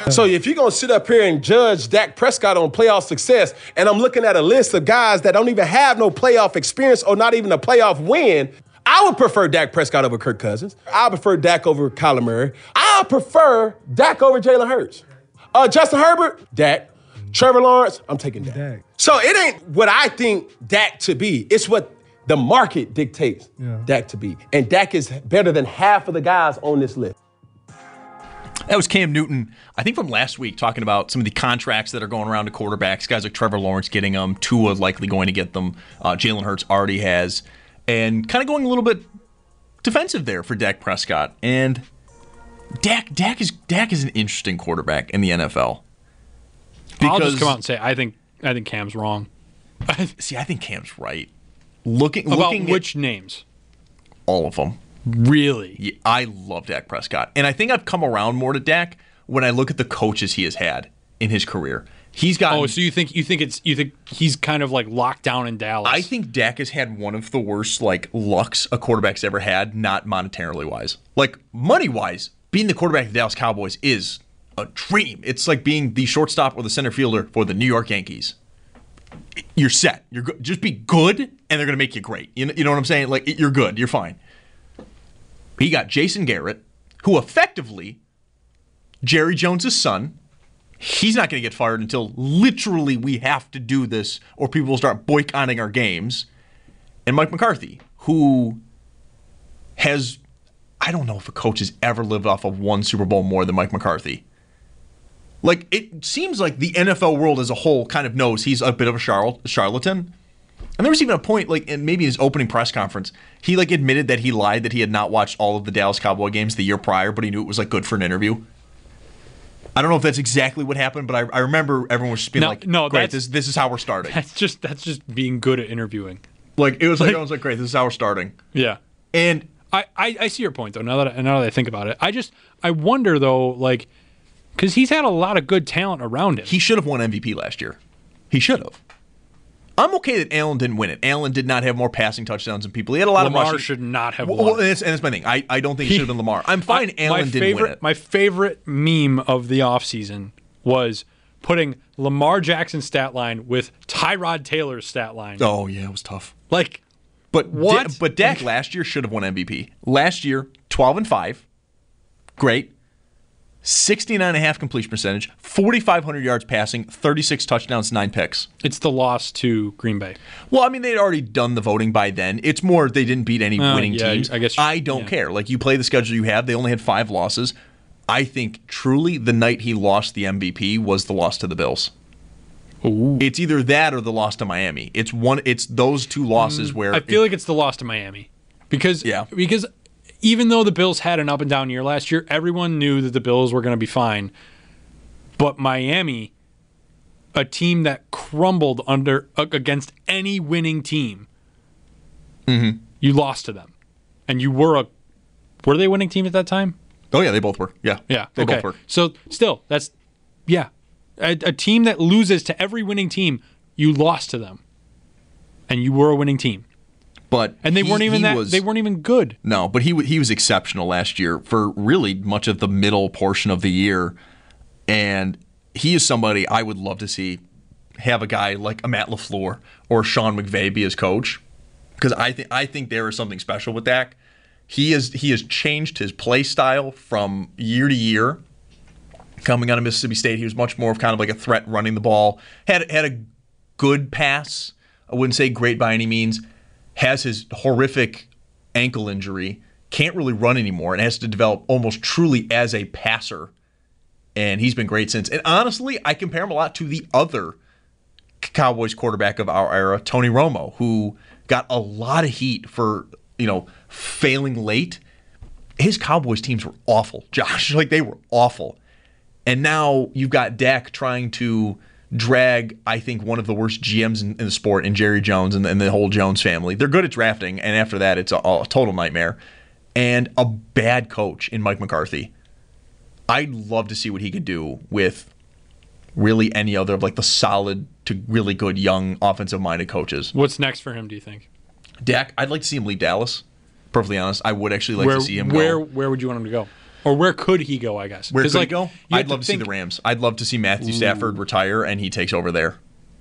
So if you're going to sit up here and judge Dak Prescott on playoff success, and I'm looking at a list of guys that don't even have no playoff experience or not even a playoff win, I would prefer Dak Prescott over Kirk Cousins. I prefer Dak over Kyler Murray. I prefer Dak over Jalen Hurts. Justin Herbert, Dak. Trevor Lawrence, I'm taking Dak. So it ain't what I think Dak to be. It's what the market dictates Dak to be. And Dak is better than half of the guys on this list. That was Cam Newton, I think from last week, talking about some of the contracts that are going around to quarterbacks. Guys like Trevor Lawrence getting them, Tua likely going to get them. Jalen Hurts already has. And kind of going a little bit defensive there for Dak Prescott. And Dak is an interesting quarterback in the NFL. I'll just come out and say I think Cam's wrong. See, I think Cam's right. Looking which names? All of them. Really? Yeah, I love Dak Prescott. And I think I've come around more to Dak when I look at the coaches he has had in his career. He's gotten. Oh, so you think he's kind of like locked down in Dallas? I think Dak has had one of the worst lucks a quarterback's ever had, not monetarily wise. Like money wise, being the quarterback of the Dallas Cowboys is a dream. It's like being the shortstop or the center fielder for the New York Yankees. You're set. You're good. Just be good, and they're going to make you great. You know what I'm saying? Like, you're good. You're fine. He got Jason Garrett, who effectively, Jerry Jones' son, he's not going to get fired until literally we have to do this or people will start boycotting our games. And Mike McCarthy, who has, I don't know if a coach has ever lived off of one Super Bowl more than Mike McCarthy. Like, it seems like the NFL world as a whole kind of knows he's a bit of a charlatan. And there was even a point, in maybe his opening press conference, he admitted that he lied that he had not watched all of the Dallas Cowboy games the year prior, but he knew it was good for an interview. I don't know if that's exactly what happened, but I remember everyone was just being great, this is how we're starting. That's just being good at interviewing. It was everyone's like, great, this is how we're starting. Yeah. And I see your point though. Now that I think about it, I wonder though, because he's had a lot of good talent around him. He should have won MVP last year. He should have. I'm okay that Allen didn't win it. Allen did not have more passing touchdowns than people. He had a lot Lamar of rushing. Should not have won. Well, and that's my thing. I don't think it should have been Lamar. I'm fine Allen didn't win it. My favorite meme of the offseason was putting Lamar Jackson's stat line with Tyrod Taylor's stat line. Oh, yeah, it was tough. But what? But Dak last year should have won MVP. Last year, 12-5. Great. 69.5 completion percentage, 4,500 yards passing, 36 touchdowns, 9 picks. It's the loss to Green Bay. Well, I mean, they'd already done the voting by then. It's more they didn't beat any winning teams. I guess I don't care. You play the schedule you have. They only had 5 losses. I think truly the night he lost the MVP was the loss to the Bills. Ooh. It's either that or the loss to Miami. It's those two losses where I feel like it's the loss to Miami because even though the Bills had an up and down year last year, everyone knew that the Bills were going to be fine. But Miami, a team that crumbled against any winning team, you lost to them, and you were they a winning team at that time? Oh yeah, they both were. Yeah, they both were. So still, that's a team that loses to every winning team, you lost to them, and you were a winning team. And they weren't even good. No, but he was exceptional last year for really much of the middle portion of the year. And he is somebody I would love to see have a guy like a Matt LaFleur or Sean McVay be his coach. Because I think there is something special with Dak. He has changed his play style from year to year. Coming out of Mississippi State, he was much more of kind of like a threat running the ball. Had a good pass. I wouldn't say great by any means. Has his horrific ankle injury, can't really run anymore, and has to develop almost truly as a passer. And he's been great since. And honestly, I compare him a lot to the other Cowboys quarterback of our era, Tony Romo, who got a lot of heat for, failing late. His Cowboys teams were awful, Josh. They were awful. And now you've got Dak trying to drag, I think, one of the worst GMs in the sport in Jerry Jones and the whole Jones family. They're good at drafting, and after that, it's a total nightmare. And a bad coach in Mike McCarthy. I'd love to see what he could do with really any other of the solid to really good young offensive-minded coaches. What's next for him, do you think? Dak, I'd like to see him leave Dallas. Perfectly honest, I would actually like to see him go. Where would you want him to go? Or where could he go, I guess? Where could he go? I'd love to see the Rams. I'd love to see Matthew Stafford retire and he takes over there.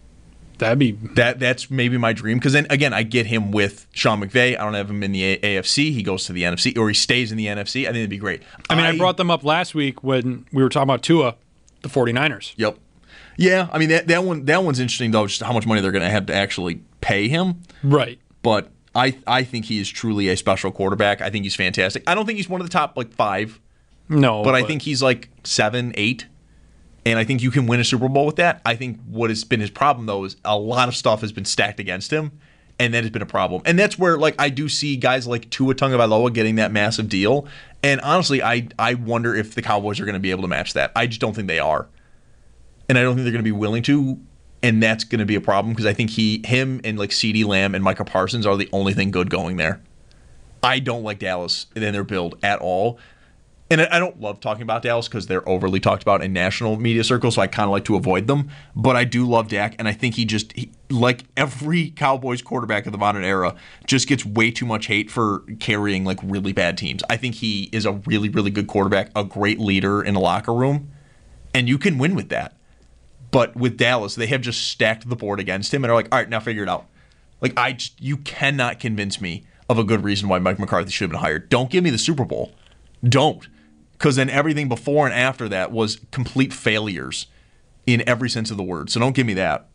That's maybe my dream. Because then, again, I get him with Sean McVay. I don't have him in the AFC. He goes to the NFC, or he stays in the NFC. I think it'd be great. I brought them up last week when we were talking about Tua, the 49ers. Yep. Yeah, I mean, that one's interesting, though, just how much money they're going to have to actually pay him. Right. But I think he is truly a special quarterback. I think he's fantastic. I don't think he's one of the top, 5. No. But I think he's 7, 8. And I think you can win a Super Bowl with that. I think what has been his problem, though, is a lot of stuff has been stacked against him, and that has been a problem. And that's where, I do see guys like Tua Tagovailoa getting that massive deal. And honestly, I wonder if the Cowboys are going to be able to match that. I just don't think they are. And I don't think they're going to be willing to, and that's going to be a problem because I think him and CeeDee Lamb and Micah Parsons are the only thing good going there. I don't like Dallas and their build at all. And I don't love talking about Dallas because they're overly talked about in national media circles, so I kind of like to avoid them. But I do love Dak, and I think he like every Cowboys quarterback of the modern era, just gets way too much hate for carrying really bad teams. I think he is a really, really good quarterback, a great leader in the locker room, and you can win with that. But with Dallas, they have just stacked the board against him and are like, all right, now figure it out. You cannot convince me of a good reason why Mike McCarthy should have been hired. Don't give me the Super Bowl. Don't. Because then everything before and after that was complete failures in every sense of the word. So don't give me that.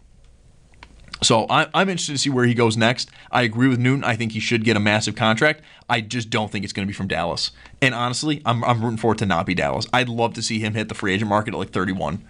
So I'm interested to see where he goes next. I agree with Newton. I think he should get a massive contract. I just don't think it's going to be from Dallas. And honestly, I'm rooting for it to not be Dallas. I'd love to see him hit the free agent market at 31.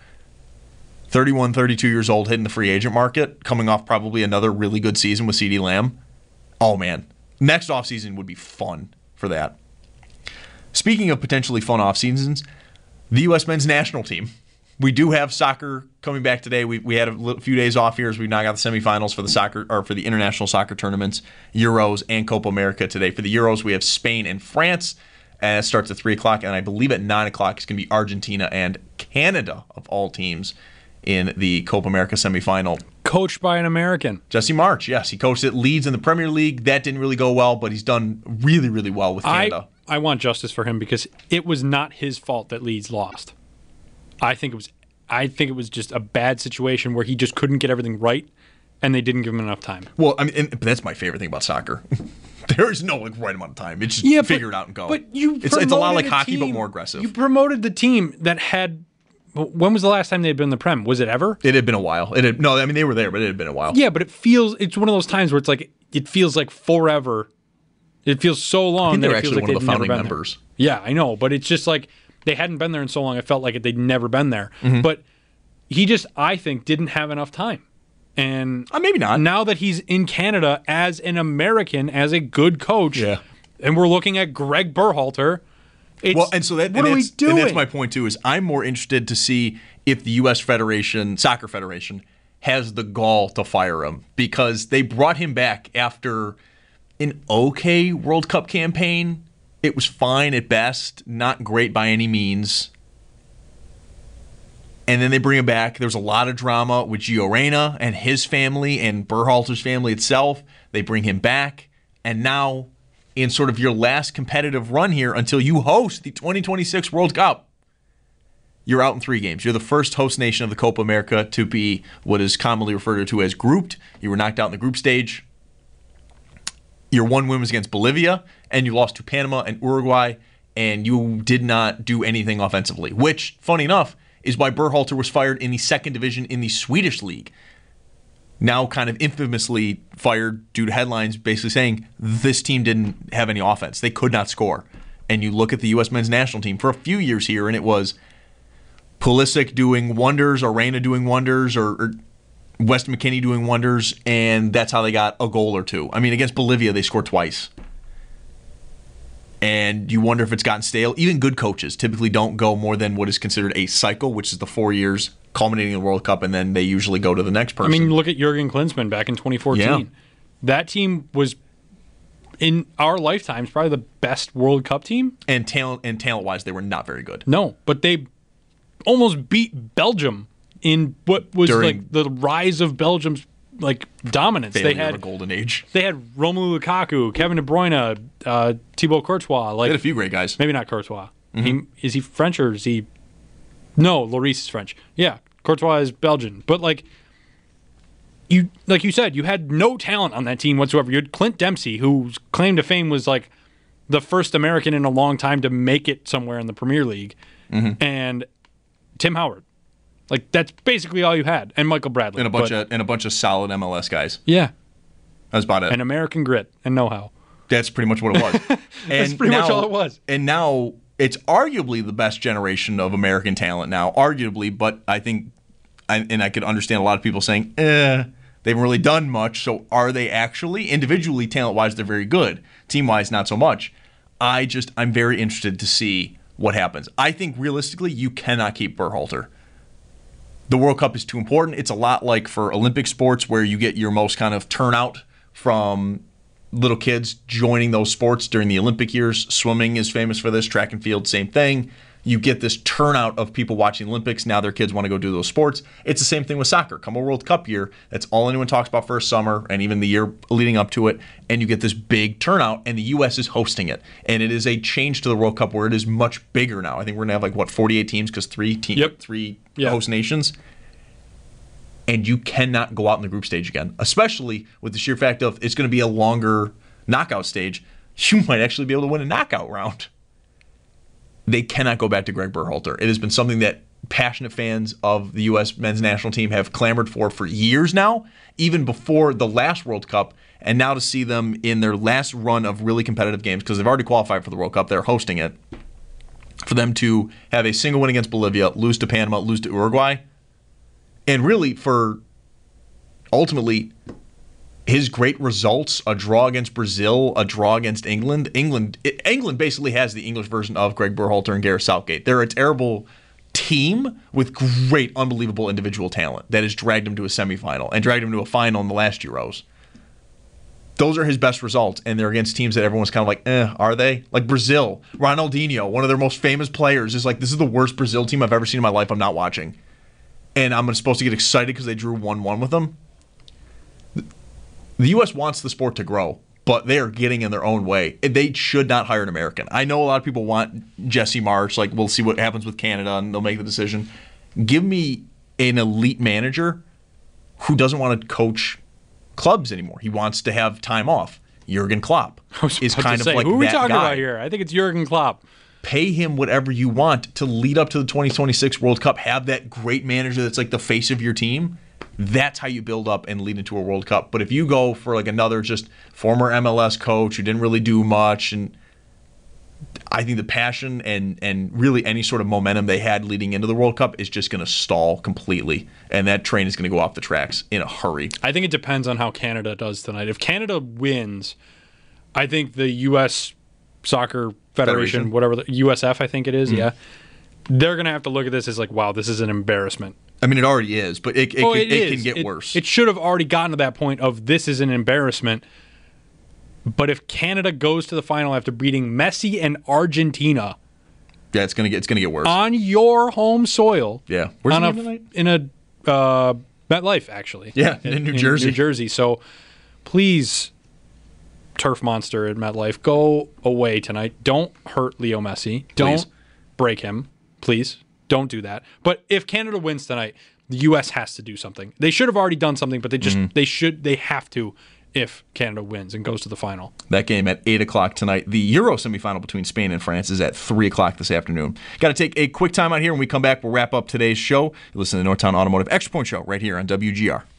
31, 32 years old, hitting the free agent market, coming off probably another really good season with CeeDee Lamb. Oh, man. Next offseason would be fun for that. Speaking of potentially fun off seasons, the U.S. men's national team. We do have soccer coming back today. We had a few days off here as we now got the semifinals for the international soccer tournaments, Euros and Copa America today. For the Euros, we have Spain and France. And it starts at 3 o'clock, and I believe at 9 o'clock it's going to be Argentina and Canada, of all teams, in the Copa America semifinal. Coached by an American. Jesse March, yes. He coached at Leeds in the Premier League. That didn't really go well, but he's done really, really well with Canada. I want justice for him because it was not his fault that Leeds lost. I think it was just a bad situation where he just couldn't get everything right, and they didn't give him enough time. Well, I mean, but that's my favorite thing about soccer. There is no right amount of time. It's just figure it out and go. But it's a lot like hockey, but more aggressive. You promoted the team that had. When was the last time they had been in the Prem? Was it ever? It had been a while. They were there, but it had been a while. Yeah, but it's one of those times where it feels like forever. It feels so long. I think that they're it feels actually like one of the founding never members. There. Yeah, I know, but it's just like they hadn't been there in so long. It felt like they'd never been there. Mm-hmm. But he just, I think, didn't have enough time. And maybe not. Now that he's in Canada as an American, as a good coach, and we're looking at Greg Berhalter. What are we doing? And that's my point too. Is I'm more interested to see if the U.S. Soccer Federation has the gall to fire him, because they brought him back after an okay World Cup campaign. It was fine at best, not great by any means. And then they bring him back. There's a lot of drama with Gio Reyna and his family and Berhalter's family itself. They bring him back. And now, in sort of your last competitive run here until you host the 2026 World Cup, you're out in 3 games. You're the first host nation of the Copa America to be what is commonly referred to as grouped. You were knocked out in the group stage. Your one win was against Bolivia, and you lost to Panama and Uruguay, and you did not do anything offensively, which, funny enough, is why Berhalter was fired in the second division in the Swedish league. Now kind of infamously fired due to headlines basically saying this team didn't have any offense. They could not score. And you look at the U.S. men's national team for a few years here, and it was Pulisic doing wonders, or Reyna doing wonders, or Weston McKennie doing wonders, and that's how they got a goal or two. I mean, against Bolivia, they scored twice. And you wonder if it's gotten stale. Even good coaches typically don't go more than what is considered a cycle, which is the 4 years culminating in the World Cup, and then they usually go to the next person. I mean, look at Jurgen Klinsmann back in 2014. Yeah. That team was, in our lifetimes, probably the best World Cup team. And talent-wise, they were not very good. No, but they almost beat Belgium in what was like the rise of Belgium's dominance. They had a golden age. They had Romelu Lukaku, Kevin De Bruyne, Thibaut Courtois. They had a few great guys. Maybe not Courtois. Is he French or is he? No, Lloris is French. Yeah, Courtois is Belgian. But like you said, you had no talent on that team whatsoever. You had Clint Dempsey, whose claim to fame was like the first American in a long time to make it somewhere in the Premier League, and Tim Howard. Like that's basically all you had, and Michael Bradley, and a bunch of solid MLS guys. Yeah, that's about it. And American grit and know-how. That's pretty much what it was. That's pretty much all it was. And now it's arguably the best generation of American talent now, arguably. But I think, and I could understand a lot of people saying, they haven't really done much. So are they actually? Individually, talent-wise, they're very good. Team-wise, not so much. I'm very interested to see what happens. I think realistically, you cannot keep Berhalter. The World Cup is too important. It's a lot like for Olympic sports where you get your most kind of turnout from little kids joining those sports during the Olympic years. Swimming is famous for this. Track and field, same thing. You get this turnout of people watching the Olympics. Now their kids want to go do those sports. It's the same thing with soccer. Come a World Cup year, that's all anyone talks about for a summer and even the year leading up to it. And you get this big turnout, and the U.S. is hosting it. And it is a change to the World Cup where it is much bigger now. I think we're going to have 48 teams because three host nations. And you cannot go out in the group stage again, especially with the sheer fact of it's going to be a longer knockout stage. You might actually be able to win a knockout round. They cannot go back to Greg Berhalter. It has been something that passionate fans of the U.S. men's national team have clamored for years now, even before the last World Cup. And now to see them in their last run of really competitive games, because they've already qualified for the World Cup, they're hosting it, for them to have a single win against Bolivia, lose to Panama, lose to Uruguay, and really, for ultimately his great results, a draw against Brazil, a draw against England. England basically has the English version of Greg Berhalter and Gareth Southgate. They're a terrible team with great, unbelievable individual talent that has dragged him to a semifinal and dragged him to a final in the last Euros. Those are his best results, and they're against teams that everyone's kind of like, are they? Like Brazil, Ronaldinho, one of their most famous players, is like, this is the worst Brazil team I've ever seen in my life. I'm not watching. And I'm supposed to get excited because they drew 1-1 with them. The U.S. wants the sport to grow, but they are getting in their own way. They should not hire an American. I know a lot of people want Jesse Marsch. Like, we'll see what happens with Canada, and they'll make the decision. Give me an elite manager who doesn't want to coach clubs anymore. He wants to have time off. Jurgen Klopp is kind of like that guy. Who are we talking about here? I think it's Jurgen Klopp. Pay him whatever you want to lead up to the 2026 World Cup. Have that great manager that's like the face of your team. That's how you build up and lead into a World Cup. But if you go for like another just former MLS coach who didn't really do much, and I think the passion and really any sort of momentum they had leading into the World Cup is just going to stall completely. And that train is going to go off the tracks in a hurry. I think it depends on how Canada does tonight. If Canada wins, I think the U.S. Soccer Federation, whatever, the USF I think it is, they're going to have to look at this as like, wow, this is an embarrassment. I mean, it already is, but it can get worse. It should have already gotten to that point of this is an embarrassment. But if Canada goes to the final after beating Messi and Argentina, yeah, it's gonna get worse on your home soil. Yeah, where's the game tonight? In a MetLife, actually. Yeah, in New Jersey. New Jersey. So please, Turf Monster at MetLife, go away tonight. Don't hurt Leo Messi. Don't break him. Please. Don't do that. But if Canada wins tonight, the U.S. has to do something. They should have already done something, but they have to if Canada wins and goes to the final. That game at 8 o'clock tonight. The Euro semifinal between Spain and France is at 3 o'clock this afternoon. Got to take a quick time out here. When we come back, we'll wrap up today's show. You listen to the Northtown Automotive Extra Point Show right here on WGR.